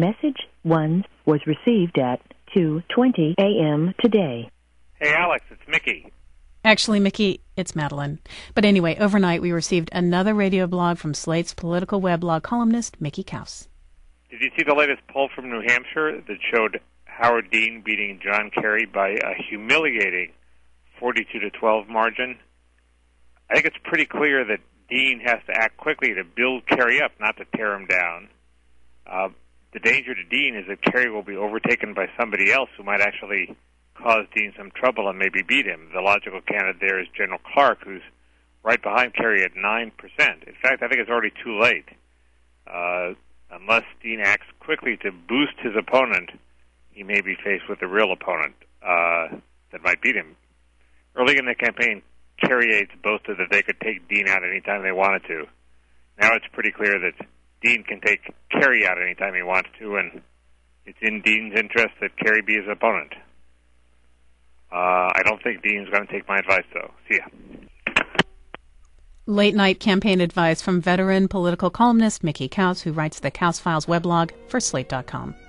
Message 1 was received at 2:20 a.m. today. Hey, Alex, it's Mickey. Actually, Mickey, it's Madeline. But anyway, overnight we received another radio blog from Slate's political weblog columnist, Mickey Kaus. Did you see the latest poll from New Hampshire that showed Howard Dean beating John Kerry by a humiliating 42-12 margin? I think it's pretty clear that Dean has to act quickly to build Kerry up, not to tear him down. The danger to Dean is that Kerry will be overtaken by somebody else who might actually cause Dean some trouble and maybe beat him. The logical candidate there is General Clark, who's right behind Kerry at 9%. In fact, I think it's already too late. Unless Dean acts quickly to boost his opponent, he may be faced with a real opponent that might beat him. Early in the campaign, Kerry aides boasted that they could take Dean out anytime they wanted to. Now it's pretty clear that Dean can take Kerry out anytime he wants to, and it's in Dean's interest that Kerry be his opponent. I don't think Dean's going to take my advice, though. See ya. Late night campaign advice from veteran political columnist Mickey Kaus, who writes the Kaus Files weblog for Slate.com.